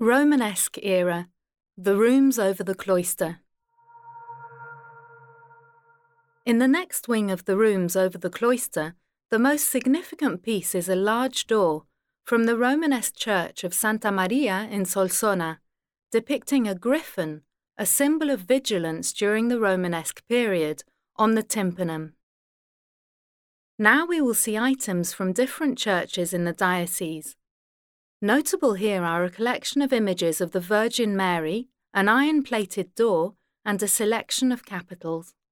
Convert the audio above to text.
Romanesque era, the rooms over the cloister. In the next wing of the rooms over the cloister, the most significant piece is a large door from the Romanesque church of Santa Maria in Solsona, depicting a griffin, a symbol of vigilance during the Romanesque period, on the tympanum. Now we will see items from different churches in the diocese. Notable here are a collection of images of the Virgin Mary, an iron-plated door, and a selection of capitals.